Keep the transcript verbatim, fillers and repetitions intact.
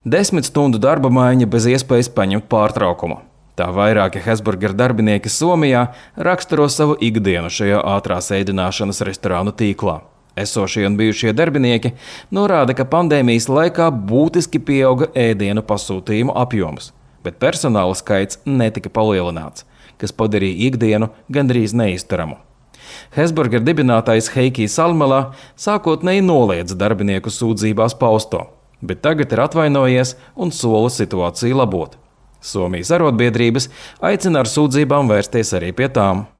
Desmit stundu darba maiņa bez iespējas paņemt pārtraukumu. Tā vairāki Hesburger darbinieki Somijā raksturo savu ikdienu šajā ātrās ēdināšanas restorānu tīklā. Esošie un bijušie darbinieki norāda, ka pandēmijas laikā būtiski pieauga ēdienu pasūtījumu apjoms, bet personāla skaits netika palielināts, kas padarīja ikdienu gandrīz neizturamu. Hesburger dibinātājs Heikijs Salmelā sākotnēji noliedza darbinieku sūdzībās pausto, bet tagad ir atvainojies un sola situāciju labot. Somijas arotbiedrības aicina ar sūdzībām vērsties arī pie tām.